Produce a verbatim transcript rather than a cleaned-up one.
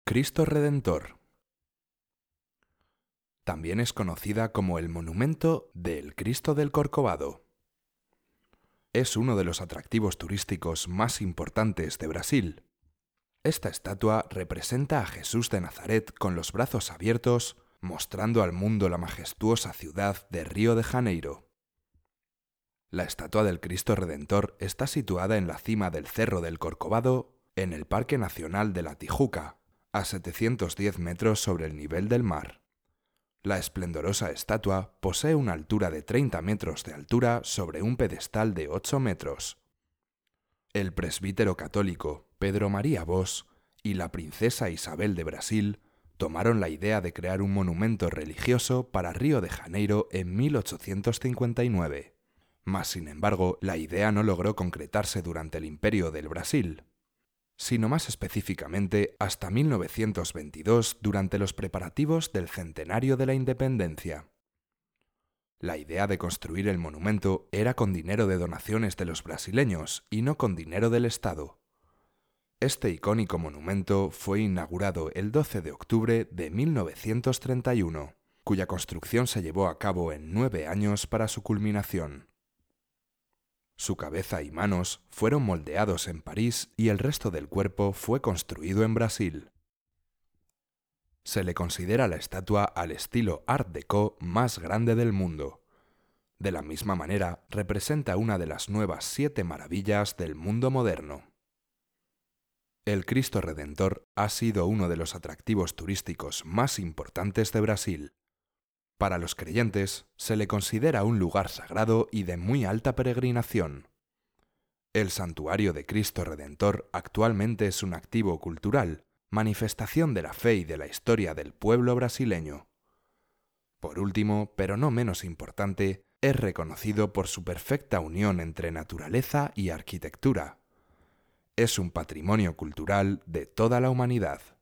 Cristo Redentor. También es conocida como el monumento del Cristo del Corcovado. Es uno de los atractivos turísticos más importantes de Brasil. Esta estatua representa a Jesús de Nazaret con los brazos abiertos, mostrando al mundo la majestuosa ciudad de Río de Janeiro. La estatua del Cristo Redentor está situada en la cima del Cerro del Corcovado, en el Parque Nacional de la Tijuca, a setecientos diez metros sobre el nivel del mar. La esplendorosa estatua posee una altura de treinta metros de altura sobre un pedestal de ocho metros. El presbítero católico Pedro María Bosch y la princesa Isabel de Brasil tomaron la idea de crear un monumento religioso para Río de Janeiro en mil ochocientos cincuenta y nueve. Mas, sin embargo, la idea no logró concretarse durante el Imperio del Brasil, sino más específicamente hasta mil novecientos veintidós durante los preparativos del centenario de la independencia. La idea de construir el monumento era con dinero de donaciones de los brasileños y no con dinero del Estado. Este icónico monumento fue inaugurado el doce de octubre de mil novecientos treinta y uno, cuya construcción se llevó a cabo en nueve años para su culminación. Su cabeza y manos fueron moldeados en París y el resto del cuerpo fue construido en Brasil. Se le considera la estatua al estilo Art Deco más grande del mundo. De la misma manera, representa una de las nuevas siete maravillas del mundo moderno. El Cristo Redentor ha sido uno de los atractivos turísticos más importantes de Brasil. Para los creyentes, se le considera un lugar sagrado y de muy alta peregrinación. El Santuario de Cristo Redentor actualmente es un activo cultural, manifestación de la fe y de la historia del pueblo brasileño. Por último, pero no menos importante, es reconocido por su perfecta unión entre naturaleza y arquitectura. Es un patrimonio cultural de toda la humanidad.